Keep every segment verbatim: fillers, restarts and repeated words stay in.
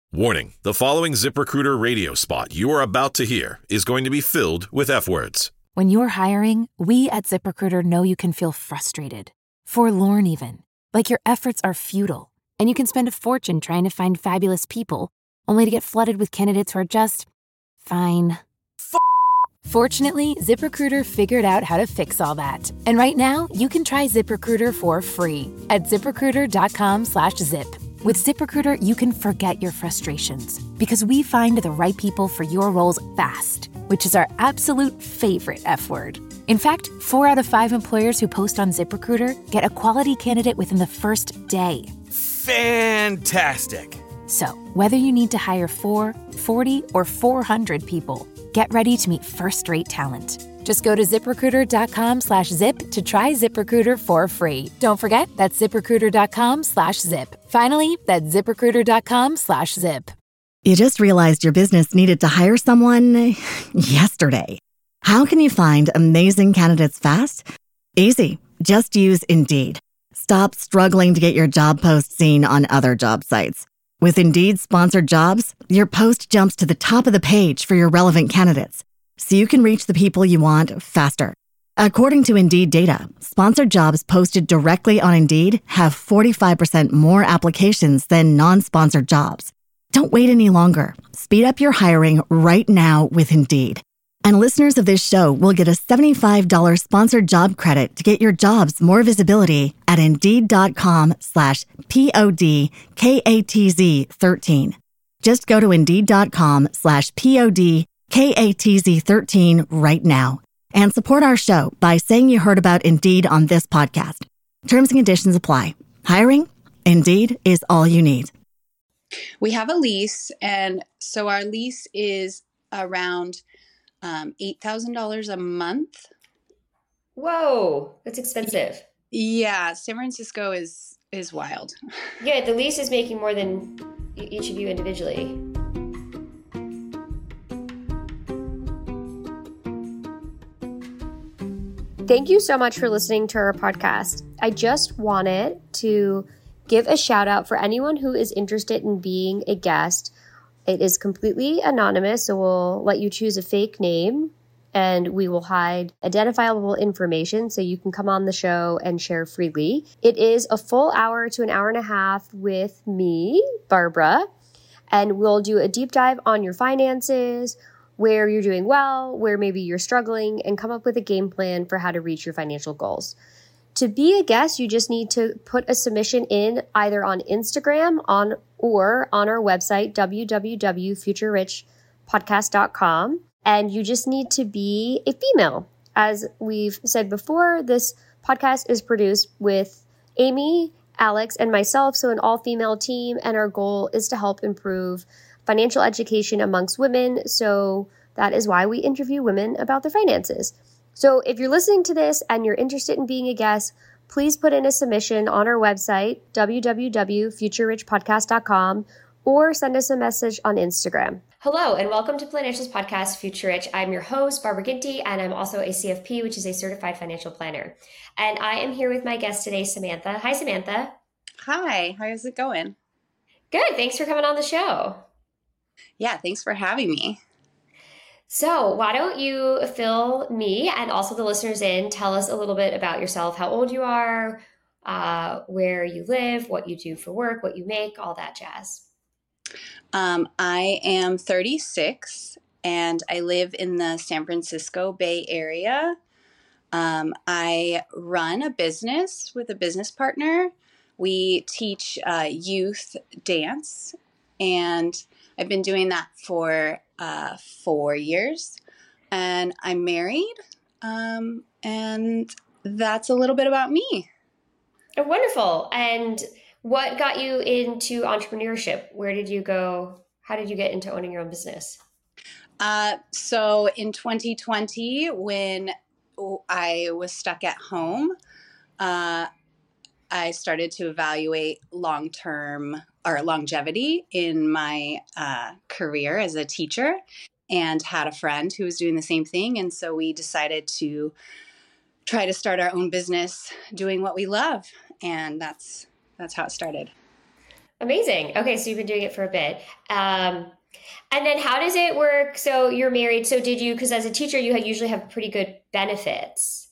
Warning, the following ZipRecruiter radio spot you are about to hear is going to be filled with F words. When you're hiring, we at ZipRecruiter know you can feel frustrated, forlorn even, like your efforts are futile, and you can spend a fortune trying to find fabulous people, only to get flooded with candidates who are just fine. F- Fortunately, ZipRecruiter figured out how to fix all that. And right now, you can try ZipRecruiter for free at ZipRecruiter.com slash zip. With ZipRecruiter, you can forget your frustrations because we find the right people for your roles fast, which is our absolute favorite F word. In fact, four out of five employers who post on ZipRecruiter get a quality candidate within the first day. Fantastic. So, whether you need to hire four, forty, or four hundred people, get ready to meet first-rate talent. Just go to ZipRecruiter.com slash zip to try ZipRecruiter for free. Don't forget, that's ZipRecruiter.com slash zip. Finally, that's ZipRecruiter.com slash zip. You just realized your business needed to hire someone yesterday. How can you find amazing candidates fast? Easy. Just use Indeed. Stop struggling to get your job post seen on other job sites. With Indeed sponsored jobs, your post jumps to the top of the page for your relevant candidates, so you can reach the people you want faster. According to Indeed data, sponsored jobs posted directly on Indeed have forty-five percent more applications than non-sponsored jobs. Don't wait any longer. Speed up your hiring right now with Indeed. And listeners of this show will get a seventy-five dollars sponsored job credit to get your jobs more visibility at Indeed.com slash P-O-D-K-A-T-Z 13. Just go to Indeed.com slash P-O-D-K-A-T-Z 13 right now and support our show by saying you heard about Indeed on this podcast. Terms and conditions apply. Hiring? Indeed is all you need. We have a lease, and so our lease is around um, eight thousand dollars a month. Whoa, that's expensive. Yeah, San Francisco is is wild. Yeah, the lease is making more than each of you individually. Thank you so much for listening to our podcast. I just wanted to give a shout out for anyone who is interested in being a guest. It is completely anonymous, so we'll let you choose a fake name and we will hide identifiable information so you can come on the show and share freely. It is a full hour to an hour and a half with me, Barbara, and we'll do a deep dive on your finances, where you're doing well, where maybe you're struggling, and come up with a game plan for how to reach your financial goals. To be a guest, you just need to put a submission in either on Instagram on or on our website, w w w dot future rich podcast dot com. And you just need to be a female. As we've said before, this podcast is produced with Amy, Alex, and myself, so an all-female team, and our goal is to help improve financial education amongst women. So that is why we interview women about their finances. So if you're listening to this and you're interested in being a guest, please put in a submission on our website, w w w dot future rich podcast dot com, or send us a message on Instagram. Hello, and welcome to Financials Podcast Future Rich. I'm your host, Barbara Ginty, and I'm also a C F P, which is a certified financial planner. And I am here with my guest today, Samantha. Hi, Samantha. Hi, how's it going? Good. Thanks for coming on the show. Yeah, thanks for having me. So why don't you fill me and also the listeners in, tell us a little bit about yourself, how old you are, uh, where you live, what you do for work, what you make, all that jazz. Um, I am thirty-six and I live in the San Francisco Bay Area. Um, I run a business with a business partner. We teach uh, youth dance, and I've been doing that for uh, four years. And I'm married, um, and that's a little bit about me. Oh, wonderful. And what got you into entrepreneurship? Where did you go? How did you get into owning your own business? Uh, so in twenty twenty, when I was stuck at home, uh, I started to evaluate long-term or longevity in my uh, career as a teacher, and had a friend who was doing the same thing. And so we decided to try to start our own business doing what we love. And that's that's how it started. Amazing. Okay, so you've been doing it for a bit. Um, and then how does it work? So you're married. So did you, because as a teacher, you usually have pretty good benefits.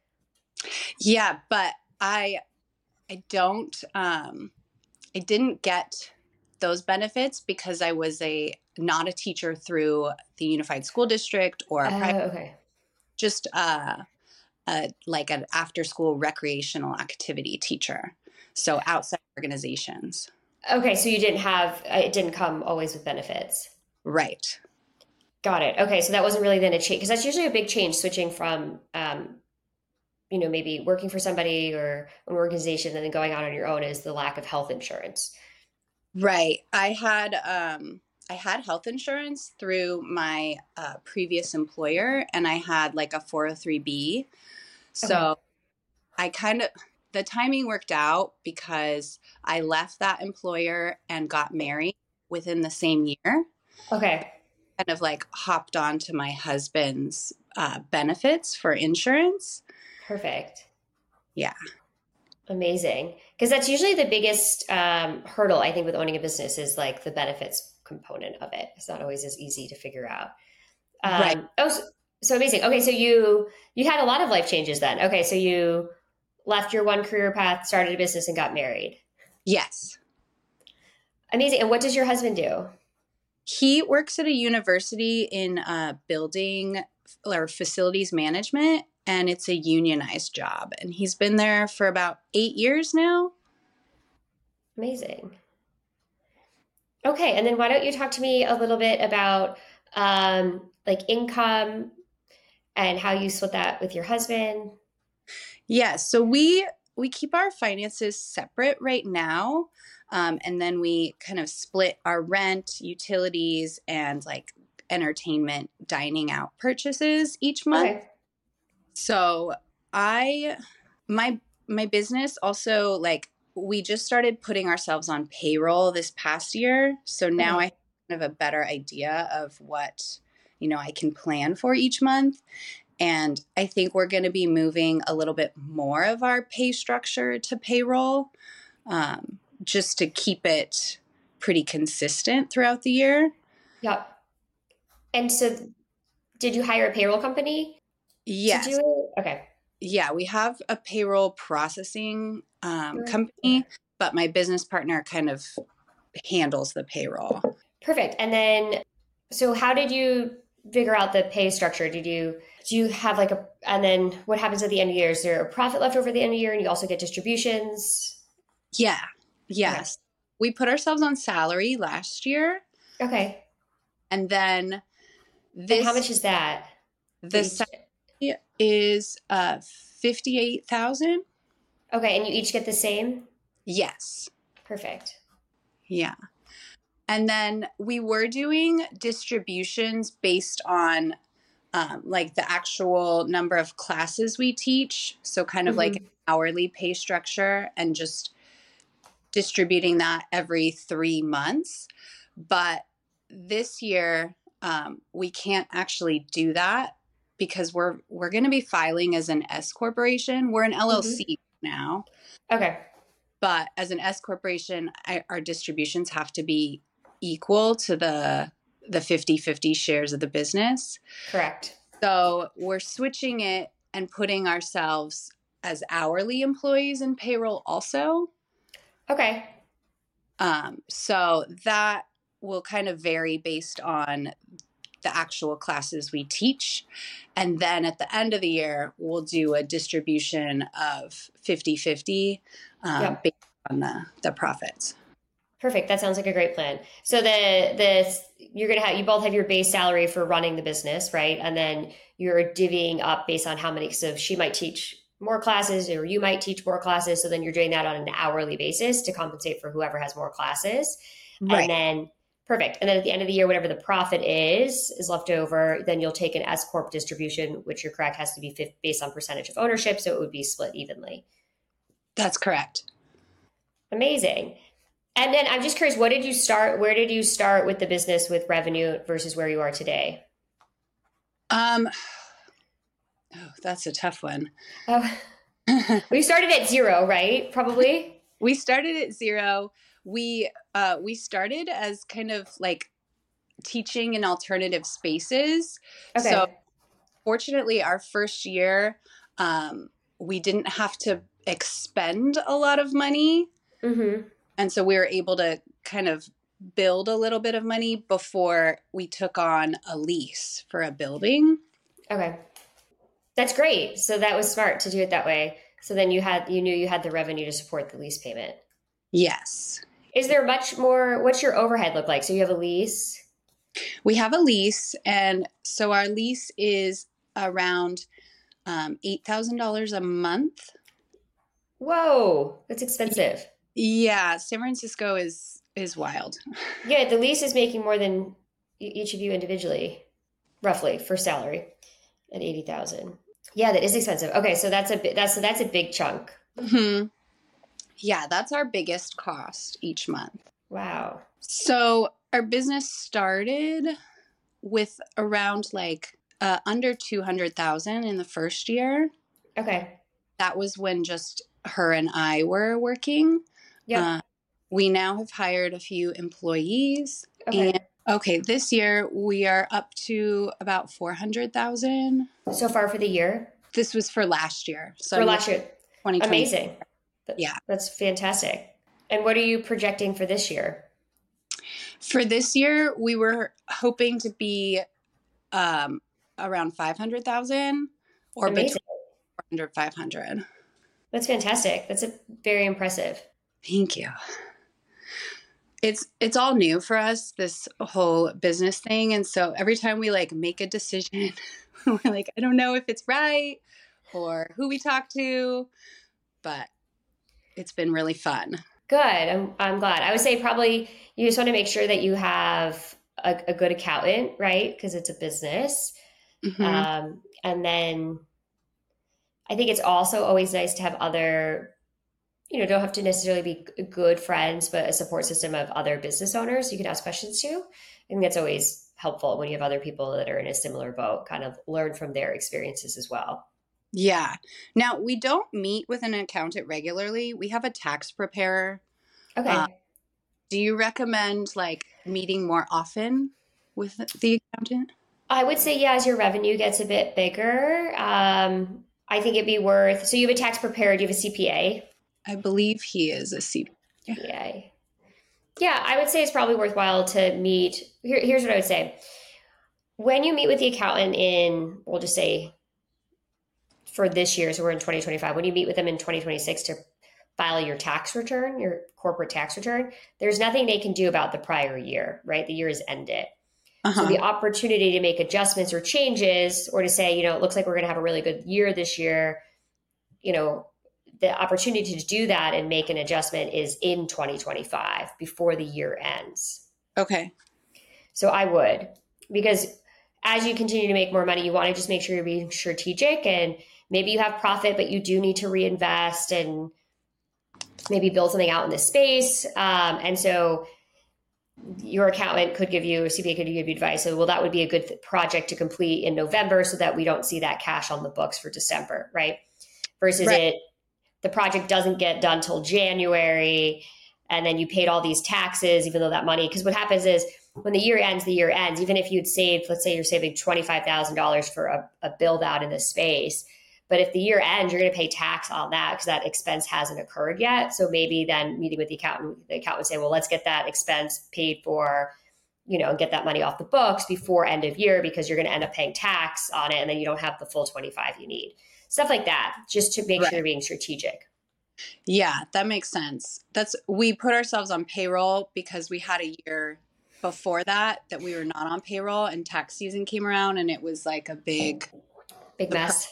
Yeah, but I I don't um I didn't get those benefits because I was a not a teacher through the Unified School District or a Oh, private, okay. just uh, a, like an after school recreational activity teacher. So outside organizations. Okay, so you didn't have, it didn't come always with benefits. Right. Got it. Okay, so that wasn't really then a change, because that's usually a big change, switching from, um, you know, maybe working for somebody or an organization and then going out on your own is the lack of health insurance. Right. I had um I had health insurance through my uh, previous employer, and I had like a four oh three B. So Okay. I kind of, the timing worked out because I left that employer and got married within the same year. Okay. Kind of like hopped onto my husband's uh, benefits for insurance. Perfect. Yeah. Amazing. Because that's usually the biggest um, hurdle, I think, with owning a business is like the benefits component of it. It's not always as easy to figure out. Um, Right. Oh, so, so amazing. Okay, so you you had a lot of life changes then. Okay, so you left your one career path, started a business, and got married. Yes. Amazing. And what does your husband do? He works at a university in uh, building or facilities management, and it's a unionized job. And he's been there for about eight years now. Amazing. Okay, and then why don't you talk to me a little bit about um, like income and how you split that with your husband? Yeah, so we we keep our finances separate right now, um, and then we kind of split our rent, utilities, and like entertainment, dining out purchases each month. Okay. So I my my business also, like, we just started putting ourselves on payroll this past year. So now Okay. I have a better idea of what, you know, I can plan for each month. And I think we're going to be moving a little bit more of our pay structure to payroll, um, just to keep it pretty consistent throughout the year. Yep. And so did you hire a payroll company Yes. to do it? Okay. Yeah, we have a payroll processing um, Okay. company, but my business partner kind of handles the payroll. Perfect. And then, so how did you figure out the pay structure? Did you, do you have like a, and then what happens at the end of the year? Is there a profit left over at the end of the year and you also get distributions? Yeah. Yes. Okay. We put ourselves on salary last year. Okay. And then this. And how much is that? The salary is uh, fifty-eight thousand dollars. Okay. And you each get the same? Yes. Perfect. Yeah. And then we were doing distributions based on um, like the actual number of classes we teach. So kind of mm-hmm. like an hourly pay structure, and just distributing that every three months. But this year, um, we can't actually do that because we're we're going to be filing as an S corporation. We're an L L C mm-hmm. now. Okay. But as an S corporation, I, our distributions have to be equal to the the fifty-fifty shares of the business. Correct. So we're switching it and putting ourselves as hourly employees in payroll also. Okay. Um, so that will kind of vary based on the actual classes we teach. And then at the end of the year, we'll do a distribution of fifty-fifty um, yep. based on the, the profits. Perfect. That sounds like a great plan. So the the you're gonna have you both have your base salary for running the business, right? And then you're divvying up based on how many. So she might teach more classes, or you might teach more classes. So then you're doing that on an hourly basis to compensate for whoever has more classes. Right. And then perfect. And then at the end of the year, whatever the profit is is left over, then you'll take an S corp distribution, which you're correct has to be based on percentage of ownership, so it would be split evenly. That's correct. Amazing. And then I'm just curious, what did you start, where did you start with the business with revenue versus where you are today? Um, oh, that's a tough one. Oh, we started at zero, right? Probably. We started at zero. we uh, we started as kind of like teaching in alternative spaces. Okay. So fortunately, our first year, um, we didn't have to expend a lot of money. Mm-hmm. And so we were able to kind of build a little bit of money before we took on a lease for a building. Okay. That's great. So that was smart to do it that way. So then you had, you knew you had the revenue to support the lease payment. Yes. Is there much more, what's your overhead look like? So you have a lease? We have a lease. And so our lease is around um, eight thousand dollars a month. Whoa, that's expensive. Yeah. San Francisco is, is wild. Yeah. The lease is making more than each of you individually, roughly, for salary at eighty thousand. Yeah, that is expensive. Okay. So that's a bit, that's, that's a big chunk. Mm-hmm. Yeah. That's our biggest cost each month. Wow. So our business started with around like uh, under two hundred thousand in the first year. Okay. That was when just her and I were working. Yeah. Uh, we now have hired a few employees. Okay. And okay, this year we are up to about four hundred thousand. So far for the year? This was for last year. So for last year. twenty twenty. Amazing. Yeah. That's fantastic. And what are you projecting for this year? For this year, we were hoping to be um, around five hundred thousand or Amazing. between four hundred, five hundred. That's fantastic. That's a very impressive. Thank you. It's it's all new for us, this whole business thing. And so every time we like make a decision, we're like, I don't know if it's right or who we talk to, but it's been really fun. Good. I'm, I'm glad. I would say probably you just want to make sure that you have a, a good accountant, right? Because it's a business. Mm-hmm. Um, and then I think it's also always nice to have other, you know, don't have to necessarily be good friends, but a support system of other business owners you can ask questions to. I think that's always helpful when you have other people that are in a similar boat, kind of learn from their experiences as well. Yeah. Now, we don't meet with an accountant regularly. We have a tax preparer. Okay. Uh, do you recommend like meeting more often with the accountant? I would say, yeah, as your revenue gets a bit bigger, um, I think it'd be worth, so you have a tax preparer, do you have a C P A? I believe he is a C P A. Yeah. Yeah, I would say it's probably worthwhile to meet. Here, here's what I would say. When you meet with the accountant in, we'll just say for this year, so we're in twenty twenty-five, when you meet with them in twenty twenty-six to file your tax return, your corporate tax return, there's nothing they can do about the prior year, right? The year is ended. Uh-huh. So the opportunity to make adjustments or changes, or to say, you know, it looks like we're going to have a really good year this year, you know, the opportunity to do that and make an adjustment is in twenty twenty-five before the year ends. Okay. So I would, because as you continue to make more money, you want to just make sure you're being strategic, and maybe you have profit, but you do need to reinvest and maybe build something out in this space. Um, and so your accountant could give you, or C P A could give you advice. So, well, that would be a good th- project to complete in November so that we don't see that cash on the books for December, right? Versus Right. it, the project doesn't get done till January, and then you paid all these taxes, even though that money, because what happens is when the year ends, the year ends. Even if you'd saved, let's say you're saving twenty-five thousand dollars for a, a build out in this space, but if the year ends, you're going to pay tax on that because that expense hasn't occurred yet. So maybe then meeting with the accountant, the accountant would say, well, let's get that expense paid for, you know, and get that money off the books before end of year, because you're going to end up paying tax on it, and then you don't have the full twenty-five you need. Stuff like that, just to make Right. sure you're being strategic. Yeah, that makes sense. That's, we put ourselves on payroll because we had a year before that that we were not on payroll, and tax season came around and it was like a big, Big mess.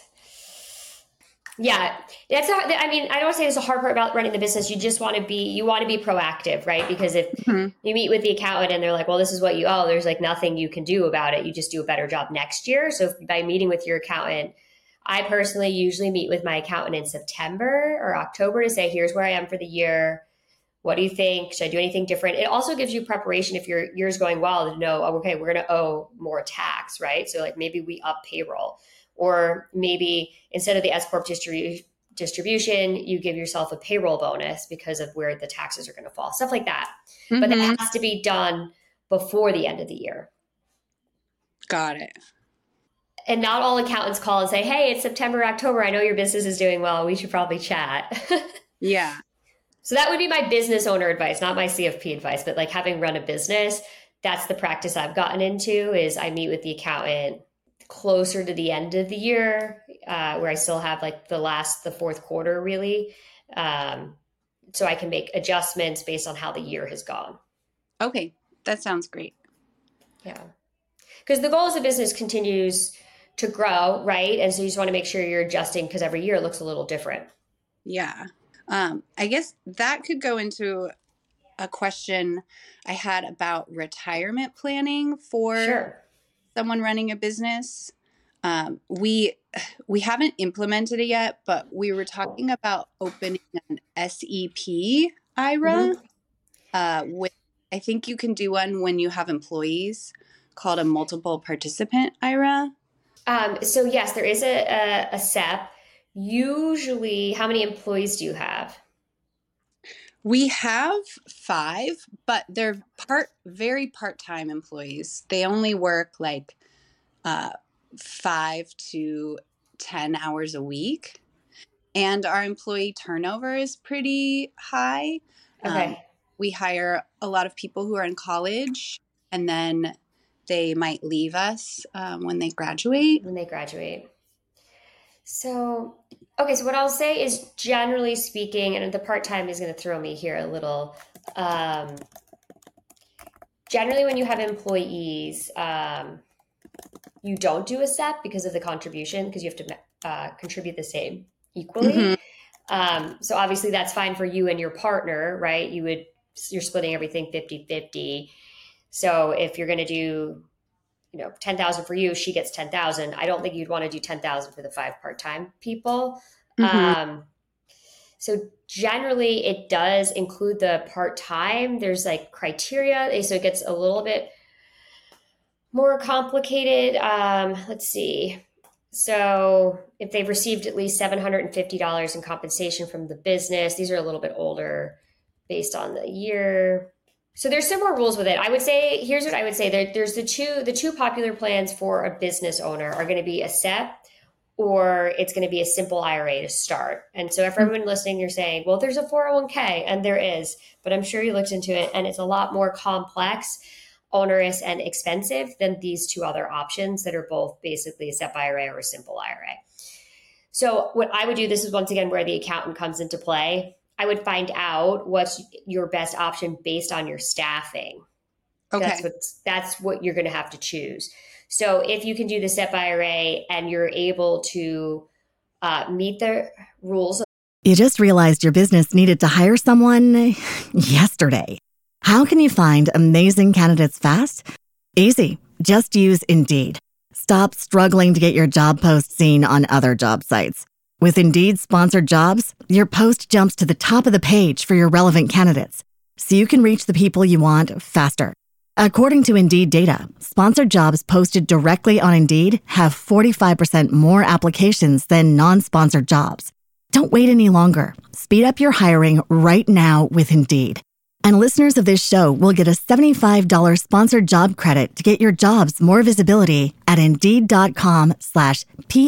Yeah, that's a, I mean, I don't want to say there's a hard part about running the business. You just want to be, you want to be proactive, right? Because if mm-hmm. you meet with the accountant and they're like, well, this is what you owe, there's like nothing you can do about it. You just do a better job next year. So if, by meeting with your accountant, I personally usually meet with my accountant in September or October to say, here's where I am for the year. What do you think? Should I do anything different? It also gives you preparation if your year's going well to know, oh, okay, we're going to owe more tax, right? So like maybe we up payroll, or maybe instead of the S Corp distribu- distribution, you give yourself a payroll bonus because of where the taxes are going to fall, stuff like that. Mm-hmm. But that has to be done before the end of the year. Got it. And not all accountants call and say, hey, it's September, October. I know your business is doing well. We should probably chat. Yeah. So that would be my business owner advice, not my C F P advice, but like having run a business, that's the practice I've gotten into is I meet with the accountant closer to the end of the year, uh, where I still have like the last, the fourth quarter really. Um, so I can make adjustments based on how the year has gone. Okay. That sounds great. Yeah. Because the goal as a business continues to grow, right? And so you just want to make sure you're adjusting because every year it looks a little different. Yeah. Um, I guess that could go into a question I had about retirement planning for Sure. someone running a business. Um, we we haven't implemented it yet, but we were talking about opening an S E P I R A. Mm-hmm. Uh, with I think you can do one when you have employees called a multiple participant I R A. Um, so yes, there is a, a, a S E P. Usually, how many employees do you have? We have five, but they're part very part-time employees. They only work like uh, five to ten hours a week. And our employee turnover is pretty high. Okay. Um, we hire a lot of people who are in college, and then they might leave us um, when they graduate. When they graduate. So, okay, so what I'll say is generally speaking, and the part-time is going to throw me here a little. Um, generally, when you have employees, um, you don't do a S E P because of the contribution, because you have to uh, contribute the same equally. Mm-hmm. Um, so obviously that's fine for you and your partner, right? You would, you're splitting everything fifty-fifty. So if you're going to do, you know, ten thousand for you, she gets ten thousand. I don't think you'd want to do ten thousand for the five part-time people. Mm-hmm. Um, so generally it does include the part-time. There's like criteria. So it gets a little bit more complicated. Um, let's see. So if they've received at least seven hundred fifty dollars in compensation from the business, these are a little bit older based on the year. So there's some more rules with it. I would say, here's what I would say. There, there's the two, the two popular plans for a business owner are going to be a S E P or it's going to be a simple I R A to start. And so if everyone listening, you're saying, well, there's a four oh one k, and there is, but I'm sure you looked into it and it's a lot more complex, onerous, and expensive than these two other options that are both basically a S E P I R A or a simple I R A. So what I would do, this is once again where the accountant comes into play. I would find out what's your best option based on your staffing. Okay. That's what, that's what you're going to have to choose. So if you can do the S E P I R A and you're able to uh, meet the rules. You just realized your business needed to hire someone yesterday. How can you find amazing candidates fast? Easy. Just use Indeed. Stop struggling to get your job post seen on other job sites. With Indeed sponsored jobs, your post jumps to the top of the page for your relevant candidates, so you can reach the people you want faster. According to Indeed data, sponsored jobs posted directly on Indeed have forty-five percent more applications than non-sponsored jobs. Don't wait any longer. Speed up your hiring right now with Indeed. And listeners of this show will get a seventy-five dollars sponsored job credit to get your jobs more visibility at Indeed.com slash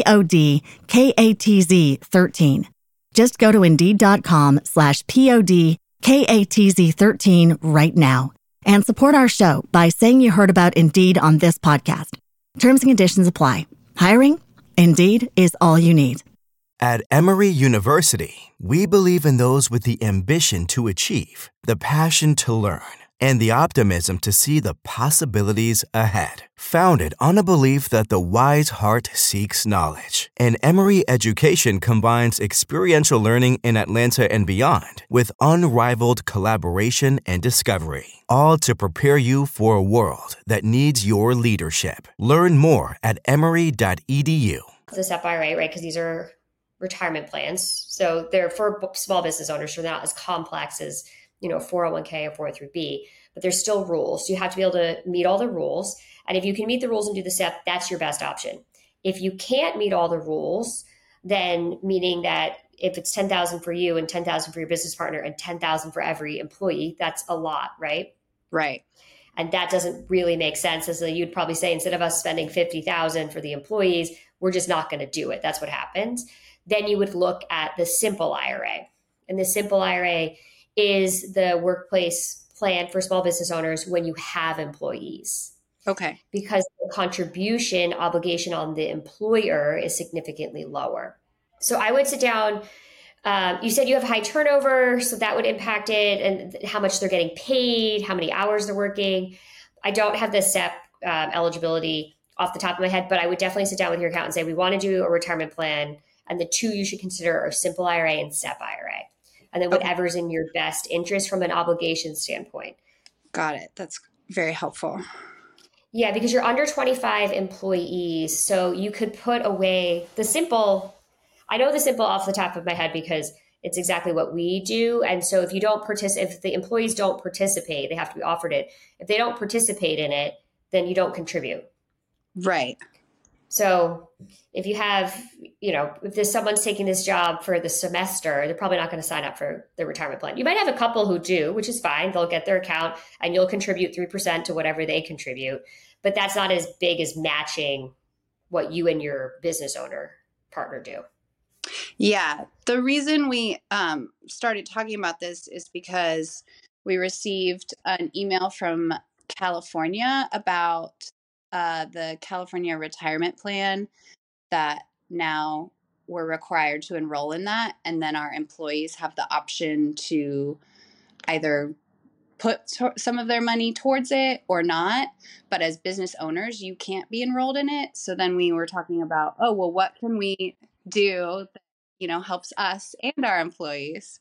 P-O-D-K-A-T-Z 13. Just go to Indeed.com slash P-O-D-K-A-T-Z 13 right now and support our show by saying you heard about Indeed on this podcast. Terms and conditions apply. Hiring? Indeed is all you need. At Emory University, we believe in those with the ambition to achieve, the passion to learn, and the optimism to see the possibilities ahead. Founded on a belief that the wise heart seeks knowledge, and Emory education combines experiential learning in Atlanta and beyond with unrivaled collaboration and discovery, all to prepare you for a world that needs your leadership. Learn more at emory dot e d u. The S E P I R A, right? Because these are retirement plans. So they're for small business owners, so they're not as complex as, you know, four oh one k or four oh three b, but there's still rules. So you have to be able to meet all the rules. And if you can meet the rules and do the S E P, that's your best option. If you can't meet all the rules, then meaning that if it's ten thousand for you and ten thousand for your business partner and ten thousand for every employee, that's a lot, right? Right. And that doesn't really make sense. As you'd probably say, instead of us spending fifty thousand for the employees, we're just not going to do it. That's what happens. Then you would look at the simple I R A. And the simple I R A is the workplace plan for small business owners when you have employees. Okay. Because the contribution obligation on the employer is significantly lower. So I would sit down. Um, you said you have high turnover, so that would impact it, and how much they're getting paid, how many hours they're working. I don't have the S E P um, eligibility off the top of my head, but I would definitely sit down with your accountant and say, we want to do a retirement plan, and the two you should consider are simple I R A and S E P I R A. And then whatever's in your best interest from an obligation standpoint. Got it. That's very helpful. Yeah, because you're under twenty-five employees, so you could put away the simple. I know the simple off the top of my head because it's exactly what we do. And so if you don't participate, if the employees don't participate, they have to be offered it. If they don't participate in it, then you don't contribute. Right. So if you have, you know, if there's someone's taking this job for the semester, they're probably not going to sign up for the retirement plan. You might have a couple who do, which is fine. They'll get their account and you'll contribute three percent to whatever they contribute. But that's not as big as matching what you and your business owner partner do. Yeah. The reason we um, started talking about this is because we received an email from California about uh, the California retirement plan that now we're required to enroll in that. And then our employees have the option to either put to- some of their money towards it or not. But as business owners, you can't be enrolled in it. So then we were talking about, oh, well, what can we do that, you know, helps us and our employees?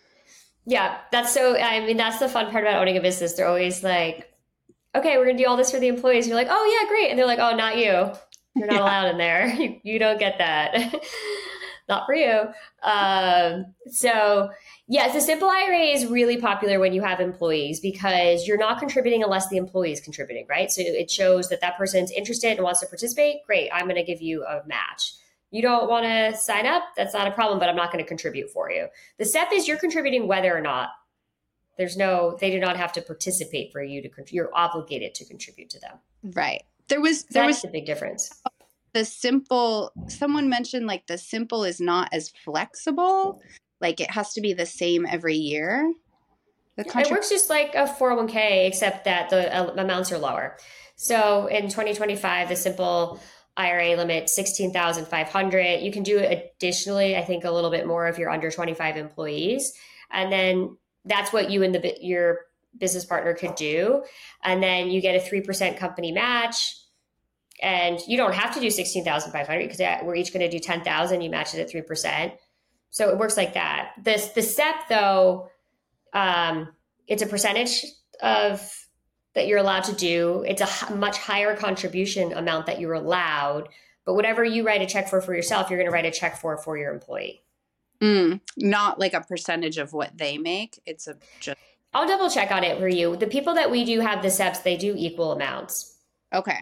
Yeah, that's so, I mean, that's the fun part about owning a business. They're always like, okay, we're going to do all this for the employees. You're like, oh yeah, great. And they're like, oh, not you. You're not yeah. allowed in there. You, you don't get that. Not for you. Um, so yes, the simple I R A is really popular when you have employees because you're not contributing unless the employee is contributing, right? So it shows that that person's interested and wants to participate. Great. I'm going to give you a match. You don't want to sign up? That's not a problem, but I'm not going to contribute for you. The S E P is you're contributing whether or not. There's no, they do not have to participate for you to, you're obligated to contribute to them. Right. There was, there That's was the big difference. The simple, someone mentioned like the simple is not as flexible. Like it has to be the same every year. The contrib- it works just like a four oh one k, except that the uh, amounts are lower. So in twenty twenty-five, the simple I R A limit sixteen thousand five hundred. You can do additionally, I think, a little bit more if you're under twenty-five employees. And then that's what you and the your business partner could do. And then you get a three percent company match. And you don't have to do sixteen thousand five hundred because we're each going to do ten thousand. You match it at three percent. So it works like that. This, the S E P though, um, it's a percentage of that you're allowed to do. It's a h- much higher contribution amount that you're allowed, but whatever you write a check for for yourself, you're going to write a check for for your employee. Mm, not like a percentage of what they make. It's a just. I'll double check on it for you. The people that we do have the S E Ps, they do equal amounts. Okay.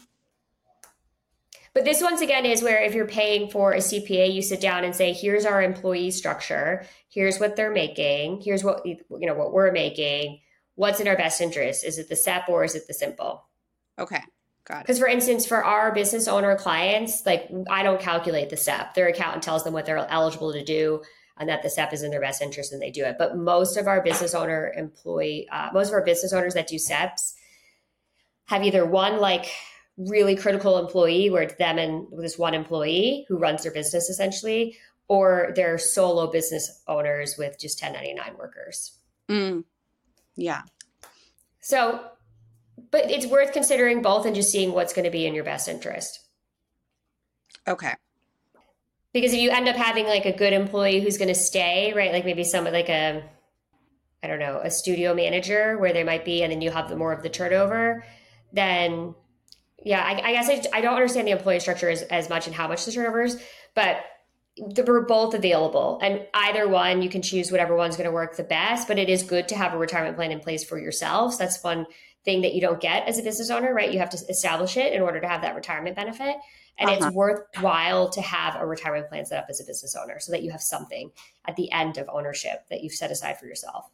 But this, once again, is where if you're paying for a C P A, you sit down and say, here's our employee structure. Here's what they're making. Here's what, you know, what we're making. What's in our best interest? Is it the S E P or is it the simple? Okay. Got it. Because for instance, for our business owner clients, like I don't calculate the S E P. Their accountant tells them what they're eligible to do and that the S E P is in their best interest and they do it. But most of our business owner employee, uh, most of our business owners that do S E Ps have either one like really critical employee where it's them and this one employee who runs their business essentially, or they're solo business owners with just ten ninety-nine workers. Mm. Yeah. So, but it's worth considering both and just seeing what's going to be in your best interest. Okay. Because if you end up having like a good employee who's going to stay, right? Like maybe someone like a, I don't know, a studio manager where they might be, and then you have the more of the turnover, then yeah, I, I guess I, I don't understand the employee structure as, as much and how much the turnover is, but they're both available. And either one, you can choose whatever one's going to work the best, but it is good to have a retirement plan in place for yourselves. That's one thing that you don't get as a business owner, right? You have to establish it in order to have that retirement benefit. And Uh-huh. it's worthwhile to have a retirement plan set up as a business owner so that you have something at the end of ownership that you've set aside for yourself.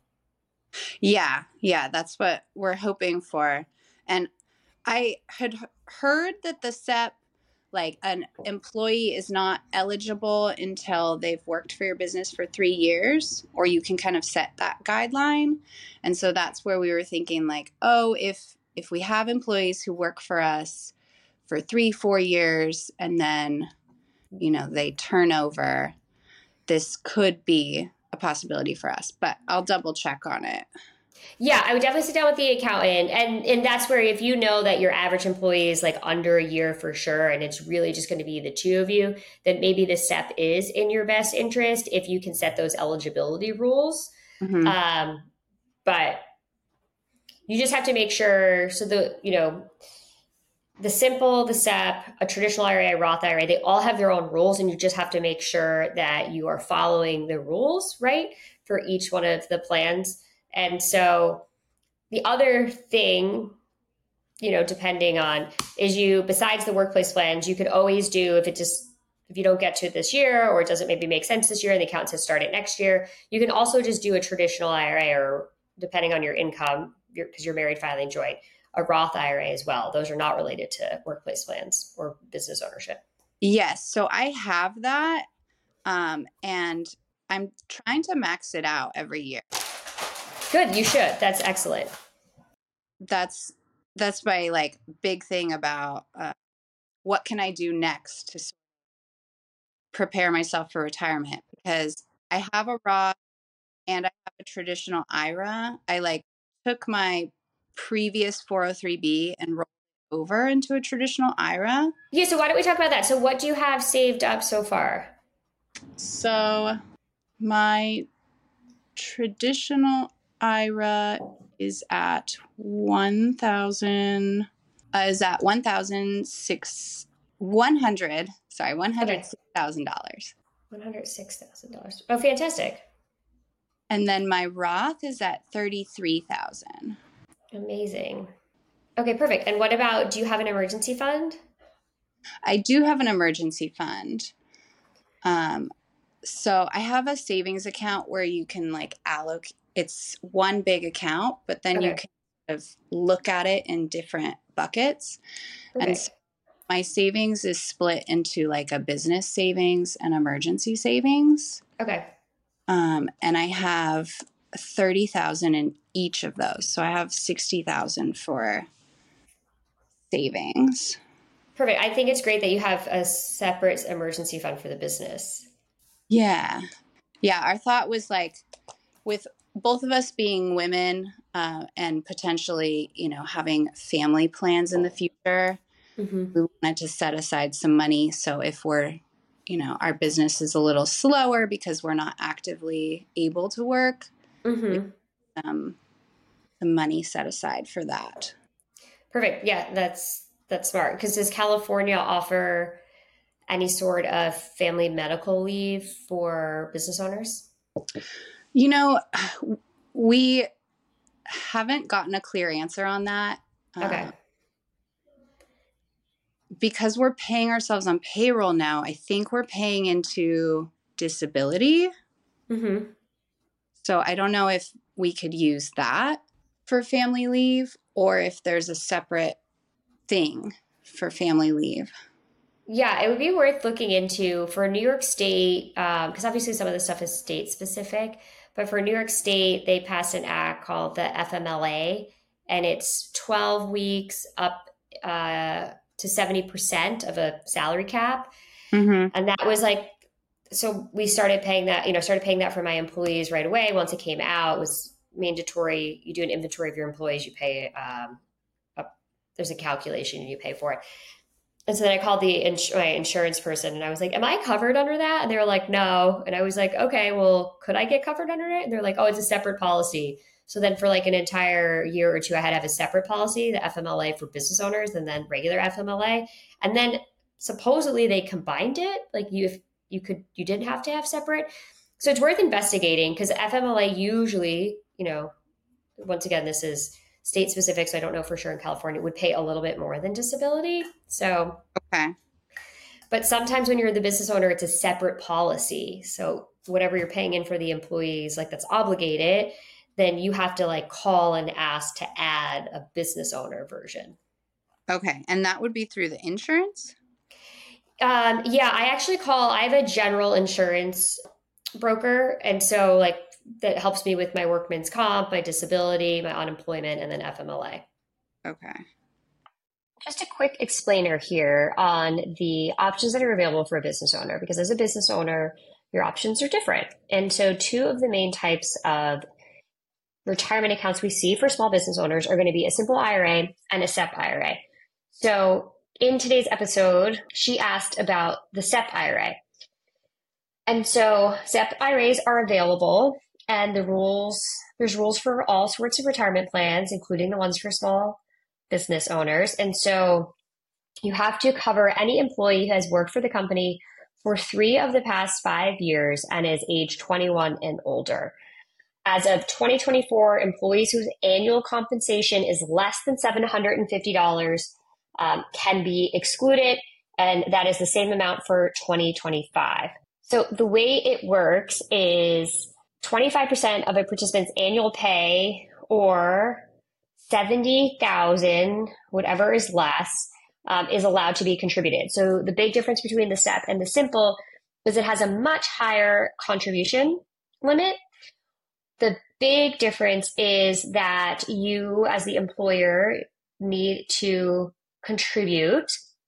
Yeah, yeah, that's what we're hoping for. And I had h- heard that the S E P, like an employee is not eligible until they've worked for your business for three years, or you can kind of set that guideline. And so that's where we were thinking like, oh, if if we have employees who work for us for three, four years, and then, you know, they turn over, this could be a possibility for us, but I'll double check on it. Yeah, I would definitely sit down with the accountant. And and that's where if you know that your average employee is like under a year for sure, and it's really just going to be the two of you, then maybe the S E P is in your best interest if you can set those eligibility rules. Mhm. Um, but you just have to make sure, so the, you know, the simple, the S E P, a traditional I R A, a Roth I R A, they all have their own rules, and you just have to make sure that you are following the rules, right, for each one of the plans. And so the other thing, you know, depending on, is you, besides the workplace plans, you could always do, if it just, if you don't get to it this year, or it doesn't maybe make sense this year and the accountant says start it next year, you can also just do a traditional I R A, or depending on your income, because you're married filing joint, a Roth I R A as well. Those are not related to workplace plans or business ownership. Yes. So I have that. Um, and I'm trying to max it out every year. Good. You should. That's excellent. That's, that's my like big thing about, uh, what can I do next to sort of prepare myself for retirement? Because I have a Roth and I have a traditional I R A. I like took my previous four oh three B and rolled it over into a traditional I R A. Yeah. So why don't we talk about that? So what do you have saved up so far? So my traditional I R A is at one thousand, uh, is at one thousand six, one hundred, sorry, one hundred six thousand dollars. one hundred six thousand dollars. Oh, fantastic. And then my Roth is at thirty-three thousand. Amazing. Okay, perfect. And what about, do you have an emergency fund? I do have an emergency fund. Um, so I have a savings account where you can like allocate, it's one big account, but then Okay. you can sort of look at it in different buckets. Okay. And so my savings is split into like a business savings and emergency savings. Okay. Um, and I have thirty thousand in each of those. So I have sixty thousand for savings. Perfect. I think it's great that you have a separate emergency fund for the business. Yeah. Yeah. Our thought was like, with both of us being women, uh, and potentially, you know, having family plans in the future, Mm-hmm. we wanted to set aside some money. So if we're, you know, our business is a little slower because we're not actively able to work, Mm-hmm. um, the money set aside for that. Perfect. Yeah, that's that's smart. Because does California offer any sort of family medical leave for business owners? You know, we haven't gotten a clear answer on that. Okay. Uh, because we're paying ourselves on payroll now, I think we're paying into disability. Mm-hmm. So I don't know if we could use that for family leave or if there's a separate thing for family leave. Yeah, it would be worth looking into for New York State, because obviously some of this stuff is state specific, but for New York State, they passed an act called the F M L A, and it's twelve weeks up uh, to seventy percent of a salary cap. Mm-hmm. And that was like, so we started paying that, you know, started paying that for my employees right away. Once it came out, it was mandatory. You do an inventory of your employees, you pay, um, a, there's a calculation and you pay for it. And so then I called the ins- my insurance person and I was like, am I covered under that? And they were like, no. And I was like, okay, well, could I get covered under it? And they're like, oh, it's a separate policy. So then for like an entire year or two, I had to have a separate policy, the F M L A for business owners and then regular F M L A. And then supposedly they combined it. Like you, if you could, you didn't have to have separate. So it's worth investigating because F M L A usually, you know, once again, this is state specific, so I don't know for sure in California, would pay a little bit more than disability. So, okay. But sometimes when you're the business owner, it's a separate policy. So whatever you're paying in for the employees, like that's obligated, then you have to like call and ask to add a business owner version. Okay. And that would be through the insurance? Um, yeah, I actually call, I have a general insurance broker. And so like that helps me with my workman's comp, my disability, my unemployment, and then F M L A. Okay. Just a quick explainer here on the options that are available for a business owner, because as a business owner, your options are different. And so two of the main types of retirement accounts we see for small business owners are going to be a simple I R A and a S E P I R A. So in today's episode, she asked about the S E P I R A. And so S E P I R As are available, and the rules, there's rules for all sorts of retirement plans, including the ones for small business owners. And so you have to cover any employee who has worked for the company for three of the past five years and is age twenty-one and older. As of twenty twenty-four, employees whose annual compensation is less than seven hundred fifty dollars um, can be excluded, and that is the same amount for twenty twenty-five. So the way it works is twenty-five percent of a participant's annual pay, or seventy thousand, whatever is less, um, is allowed to be contributed. So the big difference between the S E P and the simple is it has a much higher contribution limit. The big difference is that you, as the employer, need to contribute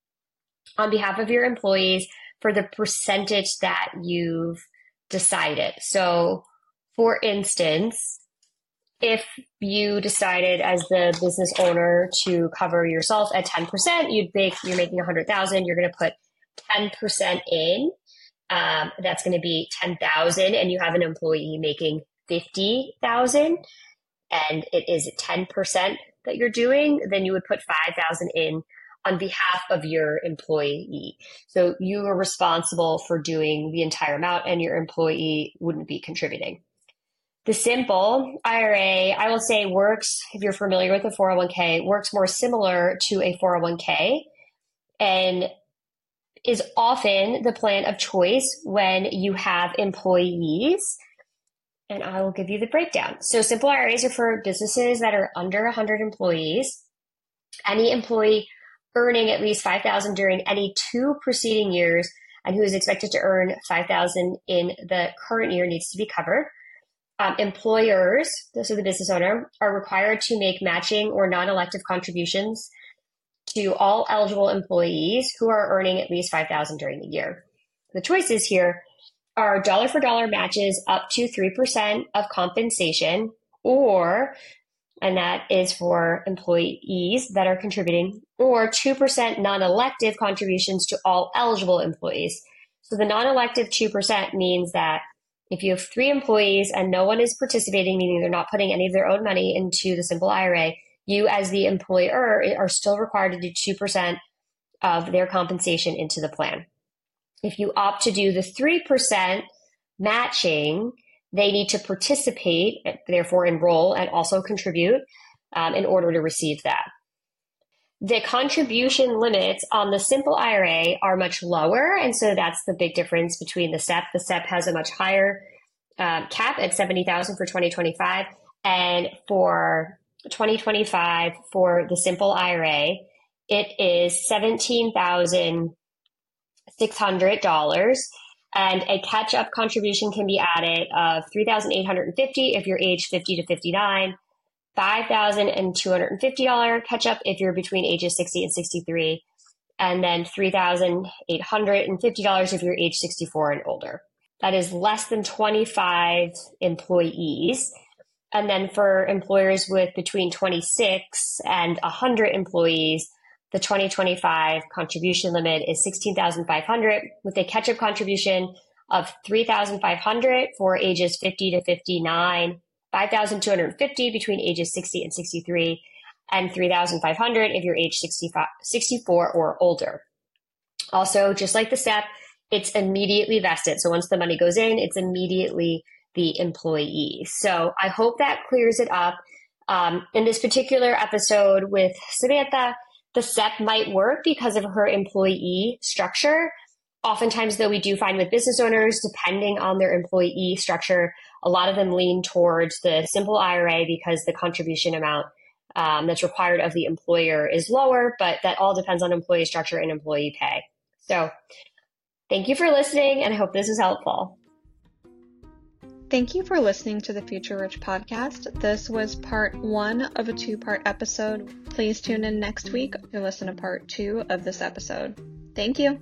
on behalf of your employees for the percentage that you've decided. So, for instance, if you decided as the business owner to cover yourself at ten percent, you'd make, you're making one hundred thousand, you're going to put ten percent in. Um, that's going to be ten thousand, and you have an employee making fifty thousand, and it is ten percent that you're doing, then you would put five thousand in on behalf of your employee. So you are responsible for doing the entire amount, and your employee wouldn't be contributing. The simple I R A, I will say, works, if you're familiar with a four oh one k, works more similar to a four oh one k and is often the plan of choice when you have employees. And I will give you the breakdown. So simple I R As are for businesses that are under one hundred employees. Any employee earning at least five thousand dollars during any two preceding years and who is expected to earn five thousand dollars in the current year needs to be covered. Um, employers, so the business owner, are required to make matching or non-elective contributions to all eligible employees who are earning at least five thousand dollars during the year. The choices here are dollar for dollar matches up to three percent of compensation, or, and that is for employees that are contributing, or two percent non-elective contributions to all eligible employees. So the non-elective two percent means that if you have three employees and no one is participating, meaning they're not putting any of their own money into the simple I R A, you as the employer are still required to do two percent of their compensation into the plan. If you opt to do the three percent matching, they need to participate, therefore enroll, and also contribute um, in order to receive that. The contribution limits on the simple I R A are much lower, and so that's the big difference between the S E P. The S E P has a much higher um, cap at seventy thousand dollars for twenty twenty-five, and for twenty twenty-five for the simple I R A, it is seventeen thousand six hundred dollars, and a catch-up contribution can be added of three thousand eight hundred fifty dollars if you're age fifty to fifty-nine, five thousand two hundred fifty dollars catch-up if you're between ages sixty and sixty-three, and then three thousand eight hundred fifty dollars if you're age sixty-four and older. That is less than twenty-five employees. And then for employers with between twenty-six and one hundred employees, the twenty twenty-five contribution limit is sixteen thousand five hundred dollars with a catch-up contribution of three thousand five hundred dollars for ages fifty to fifty-nine, five thousand two hundred fifty dollars between ages sixty and sixty-three, and three thousand five hundred dollars if you're age sixty-five, sixty-four or older. Also, just like the S E P, it's immediately vested. So once the money goes in, it's immediately the employee. So I hope that clears it up. Um, in this particular episode with Samantha, the S E P might work because of her employee structure. Oftentimes, though, we do find with business owners, depending on their employee structure, a lot of them lean towards the simple I R A because the contribution amount um, that's required of the employer is lower, but that all depends on employee structure and employee pay. So thank you for listening, and I hope this was helpful. Thank you for listening to the Future Rich podcast. This was part one of a two-part episode. Please tune in next week to listen to part two of this episode. Thank you.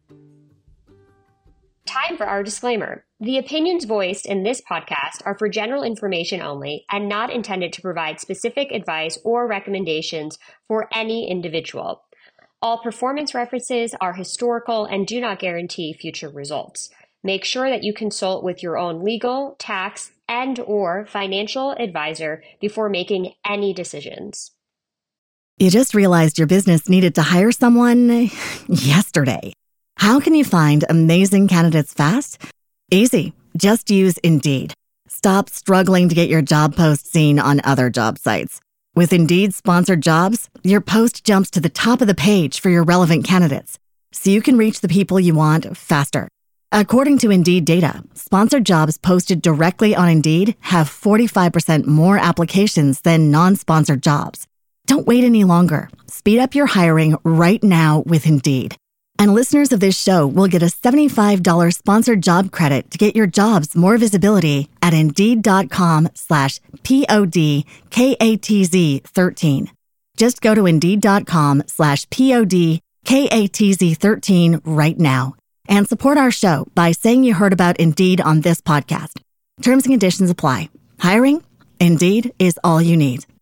Time for our disclaimer. The opinions voiced in this podcast are for general information only and not intended to provide specific advice or recommendations for any individual. All performance references are historical and do not guarantee future results. Make sure that you consult with your own legal, tax, and or financial advisor before making any decisions. You just realized your business needed to hire someone yesterday. How can you find amazing candidates fast? Easy. Just use Indeed. Stop struggling to get your job post seen on other job sites. With Indeed sponsored jobs, your post jumps to the top of the page for your relevant candidates, so you can reach the people you want faster. According to Indeed data, sponsored jobs posted directly on Indeed have forty-five percent more applications than non-sponsored jobs. Don't wait any longer. Speed up your hiring right now with Indeed. And listeners of this show will get a seventy-five dollars sponsored job credit to get your jobs more visibility at Indeed.com slash P-O-D-K-A-T-Z 13. Just go to Indeed.com slash P-O-D-K-A-T-Z 13 right now and support our show by saying you heard about Indeed on this podcast. Terms and conditions apply. Hiring? Indeed is all you need.